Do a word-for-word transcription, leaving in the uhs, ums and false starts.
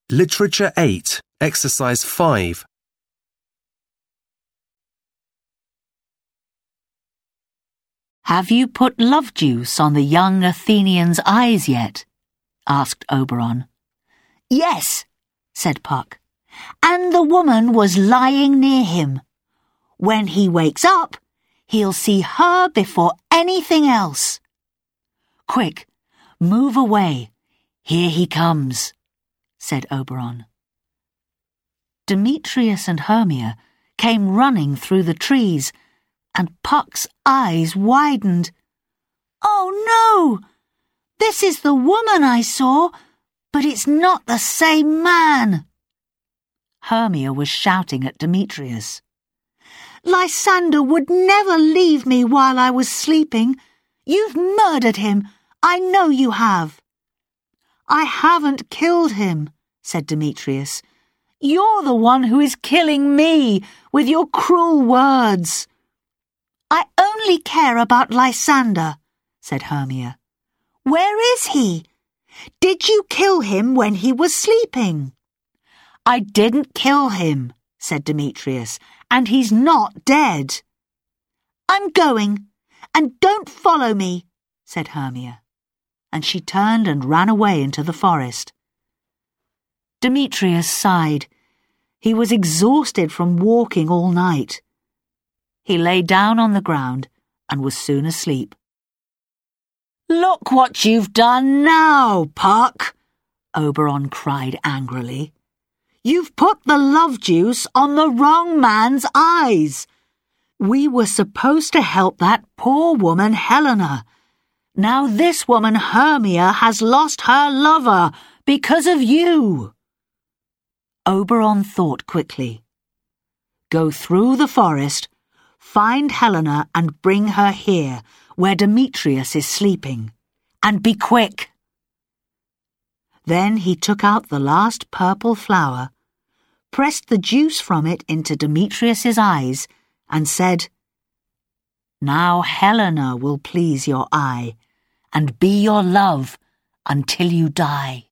Literature eight, Exercise five. "Have you put love juice on the young Athenian's eyes yet?" asked Oberon. "Yes," said Puck, "and the woman was lying near him. When he wakes up, he'll see her before anything else. Quick, move away. Here he comes," said Oberon. Demetrius and Hermia came running through the trees, and Puck's eyes widened. "Oh no! This is the woman I saw, but it's not the same man." Hermia was shouting at Demetrius. "Lysander would never leave me while I was sleeping. You've murdered him. I know you have." "I haven't killed him," said Demetrius. "You're the one who is killing me with your cruel words." "I only care about Lysander," said Hermia. "Where is he? Did you kill him when he was sleeping?" "I didn't kill him," said Demetrius, "and he's not dead." "I'm going, and don't follow me," said Hermia, and she turned and ran away into the forest. Demetrius sighed. He was exhausted from walking all night. He lay down on the ground and was soon asleep. "Look what you've done now, Puck," Oberon cried angrily. "You've put the love juice on the wrong man's eyes. We were supposed to help that poor woman Helena. Now this woman Hermia has lost her lover because of you." Oberon thought quickly. "Go through the forest, find Helena and bring her here, where Demetrius is sleeping. And be quick." Then he took out the last purple flower, pressed the juice from it into Demetrius's eyes, and said, "Now Helena will please your eye, and be your love until you die."